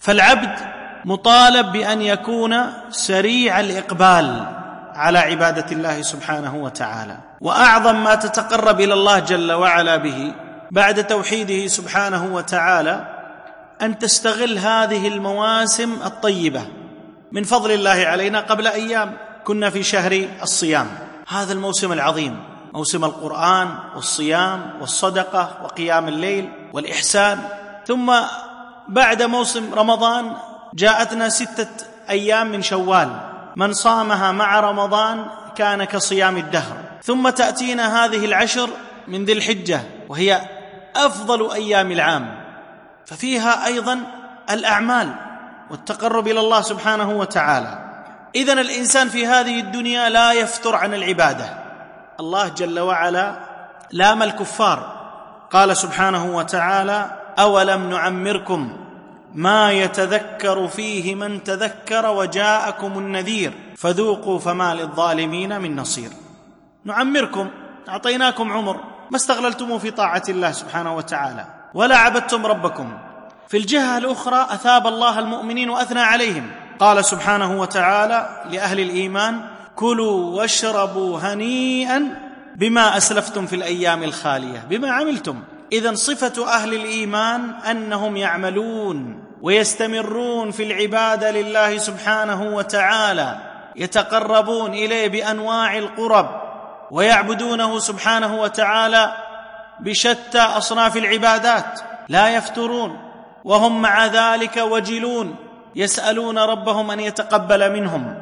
فالعبد مطالب بأن يكون سريع الإقبال على عبادة الله سبحانه وتعالى. وأعظم ما تتقرب إلى الله جل وعلا به بعد توحيده سبحانه وتعالى أن تستغل هذه المواسم الطيبة. من فضل الله علينا قبل أيام كنا في شهر الصيام، هذا الموسم العظيم، موسم القرآن والصيام والصدقة وقيام الليل والإحسان. ثم بعد موسم رمضان جاءتنا 6 أيام من شوال، من صامها مع رمضان كان كصيام الدهر. ثم تأتينا هذه العشر من ذي الحجة وهي أفضل أيام العام، ففيها أيضا الأعمال والتقرب إلى الله سبحانه وتعالى. إذن الإنسان في هذه الدنيا لا يفتر عن العبادة. الله جل وعلا لام الكفار، قال سبحانه وتعالى: أولم نعمركم ما يتذكر فيه من تذكر وجاءكم النذير فذوقوا فما للظالمين من نصير. نعمركم، أعطيناكم عمر، ما استغللتموه في طاعة الله سبحانه وتعالى ولا عبدتم ربكم. في الجهة الأخرى أثاب الله المؤمنين وأثنى عليهم، قال سبحانه وتعالى لأهل الإيمان: كلوا واشربوا هنيئا بما أسلفتم في الأيام الخالية، بما عملتم. إذن صفة أهل الإيمان أنهم يعملون ويستمرون في العبادة لله سبحانه وتعالى، يتقربون إليه بأنواع القرب ويعبدونه سبحانه وتعالى بشتى أصناف العبادات، لا يفترون، وهم مع ذلك وجلون يسألون ربهم أن يتقبل منهم.